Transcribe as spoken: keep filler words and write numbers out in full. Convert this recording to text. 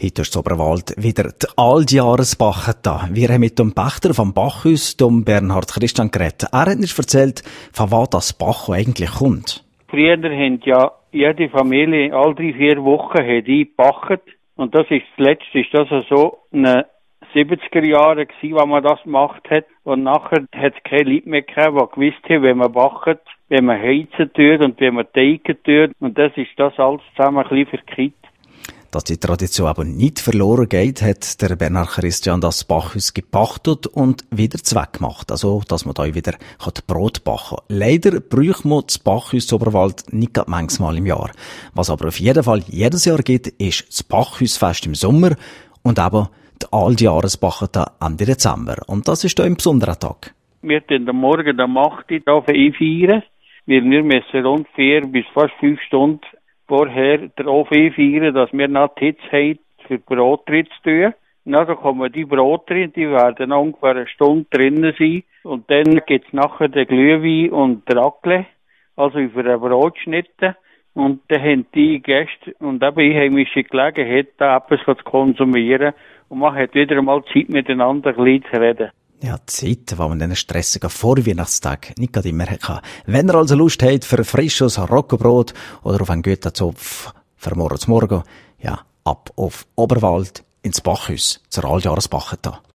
Heute ist Oberwald wieder die Altjahresbache da. Wir haben mit dem Pächter vom Bachhaus, dem Bernhard Christian, geredet. Er hat uns erzählt, von was das Bach eigentlich kommt. Früher hat ja jede Familie alle drei, vier Wochen eingebachert. Und das ist zuletzt ist das so in den siebziger Jahren gewesen, wo man das gemacht hat. Und nachher hat es keine Leute mehr gehabt, die gewusst haben, wenn man bachet, wenn man heizen tut und wenn man teigen tut. Und das ist das alles zusammen ein bisschen verkehrt. Dass die Tradition aber nicht verloren geht, hat der Bernhard Christian das Bachhaus gepachtet und wieder zweckgemacht. Also, dass man da wieder Brot backen kann. Leider bräuchte man das Bachhaus zu Oberwald nicht gerade manchmal im Jahr. Was aber auf jeden Fall jedes Jahr gibt, ist das Bachhausfest im Sommer und eben die Altjahresbache da Ende Dezember. Und das ist da ein besonderer Tag. Wir den Morgen um acht Uhr hier einfeiern, weil wir müssen rund vier bis fast fünf Stunden vorher der Ofen einfeiern, dass wir noch die Hitze haben, für Brot drin zu tun. Dann kommen die Brote drin, die werden ungefähr eine Stunde drinnen sein. Und dann gibt's nachher den Glühwein und den Raclette, also für den Brotschnitte. Und dann haben die Gäste und eben einheimische Gelegenheit, da etwas zu konsumieren. Und man hat wieder einmal Zeit, miteinander ein bisschen zu reden. Ja, Zeit, die man diesen stressigen Vorweihnachtstag nicht gerade immer hat. Wenn ihr also Lust habt für frisches Roggenbrot oder auf einen guten Zopf für morgen zu morgen, ja, ab auf Oberwald ins Bachhaus zur Altjahresbache da.